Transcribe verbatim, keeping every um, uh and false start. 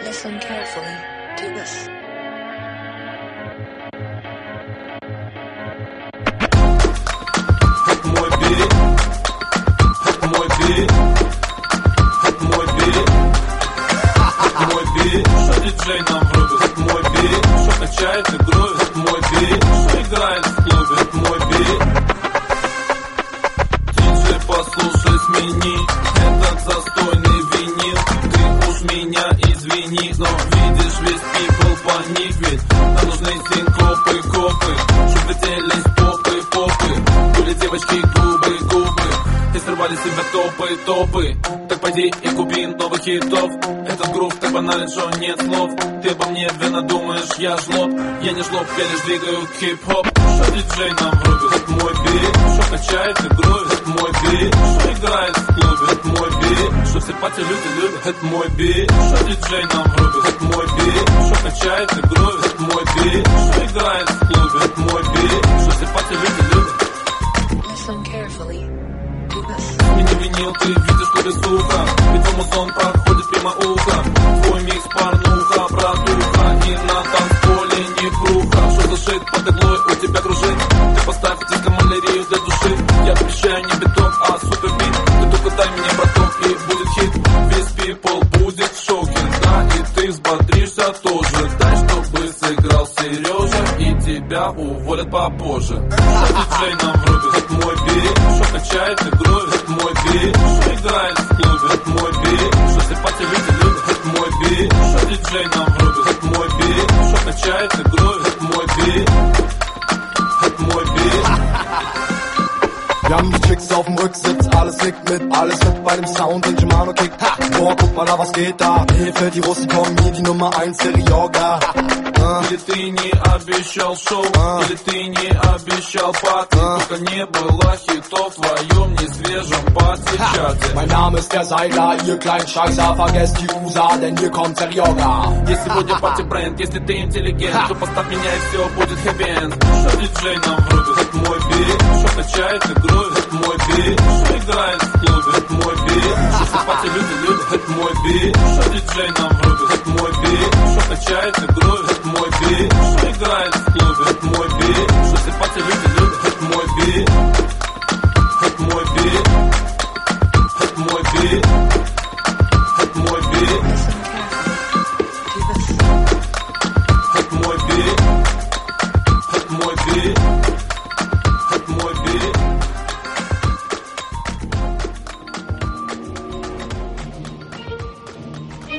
Listen carefully to this. Это мой бит, это мой бит, это мой бит, это мой бит. Что диджей нам врубит? Это мой бит. Что качает и грувит? Это мой бит. Что играет в клубе? Это мой бит. Диджей, послушай, смени этот застойный винил. Ты уж меня извини, но видишь, весь people паник, ведь нам нужны синкопы, копы, чтоб летели попы, попы, были девочки губы, губы, и срывали с себя топы, топы. Так пойди и купи новых хитов. Этот грув так банален, что нет слов. Ты обо мне верно думаешь, я жлоб. Я не жлоб, я лишь двигаю хип-хоп. Что диджей нам врубит? Это мой бит. Что качает и грувит? Это мой бит. Что играет в клубе? Это мой бит. Что все пати люди любят? Это мой бит. Что диджей нам врубит? Это мой бит. Что качает и грувит? Это мой бит. Что играет в клубе? Это мой бит. Что все пати люди любят? Listen carefully to this. Смени винил, ты видишь в клубе сука. Ведь в музон проходит мимо уха. Твой микс порнуха, братуха. И на танцполе не круха. Что за шит под иглой у тебя кружит? Ты поставь дискомалерию для души. Я обещаю не бетон, а супербит. Ты только дай мне, браток, и будет хит. Весь people будет в шоке, да, и ты взбодришься тоже. Дай, чтобы сыграл Сережа, и тебя уволят попозже. Что диджей нам врубит? Это мой бит. Что качает и грувит? Это мой бит. Что играет в клубе? Это мой бит. Что все пати люди любят? Это мой бит. Что диджей нам врубит? Это мой бит. Что качает и грувит? Это мой бит. Это мой бит. Wir haben die Chicks auf dem Rücksitz, alles nickt mit, alles mit bei dem Sound und Germano Kick. Boah, guck mal da, was geht da? Hilfe, die Russen kommen hier, die Nummer eins, der Ryoga. Или ты не обещал шоу, или ты не обещал пати. Только не было хитов в твоем несвежем пати-чате. Mein Name ist der Seiler, ihr kleinen Scheißer, vergesst die U S A, denn hier kommt der Ryoga. Если сегодня пати-бренд, если ты интеллигент, то поставь меня и все будет хэппи-энд. Что диджей нам врубит? Это мой бит. Что качает и грувит? Это мой бит. Что играет в клубе? Это мой бит. Что все пати люди любят? Это мой бит. Что диджей нам врубит? Это мой бит. Что качает и грувит?